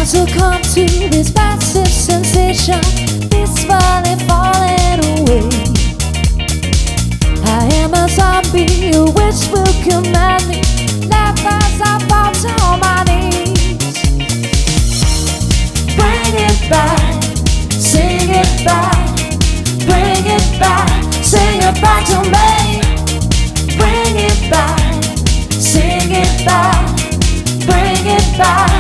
succumb to this passive sensation, peacefully falling away. I am a zombie, a wish will command me, left as I fall to my knees. Bring it back, sing it back, bring it back, sing it back to me. Bring it back, sing it back, bring it back.